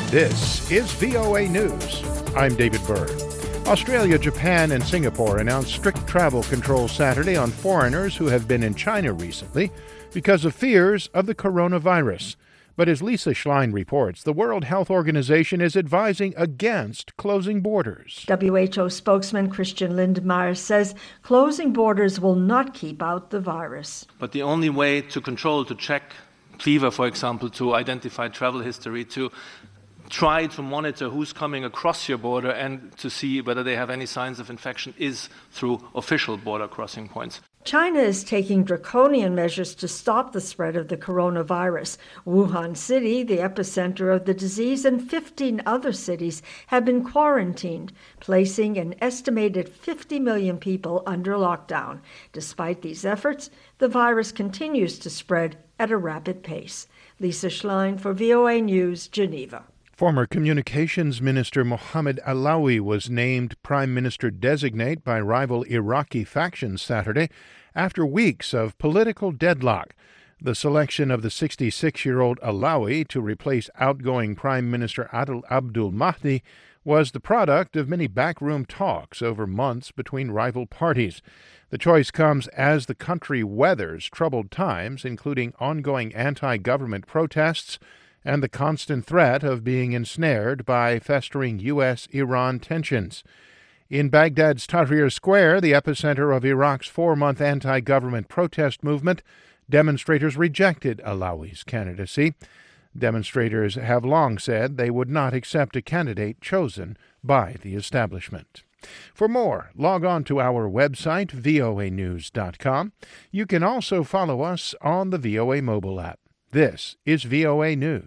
This is VOA News. I'm David Byrd. Australia, Japan, and Singapore announced strict travel controls Saturday on foreigners who have been in China recently because of fears of the coronavirus. But as Lisa Schlein reports, the World Health Organization is advising against closing borders. WHO spokesman Christian Lindmeier says closing borders will not keep out the virus. But the only way to control, to check fever, for example, to identify travel history, to try to monitor who's coming across your border and to see whether they have any signs of infection is through official border crossing points. China is taking draconian measures to stop the spread of the coronavirus. Wuhan City, the epicenter of the disease, and 15 other cities have been quarantined, placing an estimated 50 million people under lockdown. Despite these efforts, the virus continues to spread at a rapid pace. Lisa Schlein for VOA News, Geneva. Former Communications Minister Mohammed Alawi was named Prime Minister-designate by rival Iraqi factions Saturday after weeks of political deadlock. The selection of the 66-year-old Alawi to replace outgoing Prime Minister Adel Abdul Mahdi was the product of many backroom talks over months between rival parties. The choice comes as the country weathers troubled times, including ongoing anti-government protests and the constant threat of being ensnared by festering U.S.-Iran tensions. In Baghdad's Tahrir Square, the epicenter of Iraq's 4-month anti-government protest movement, demonstrators rejected Alawi's candidacy. Demonstrators have long said they would not accept a candidate chosen by the establishment. For more, log on to our website, voanews.com. You can also follow us on the VOA mobile app. This is VOA News.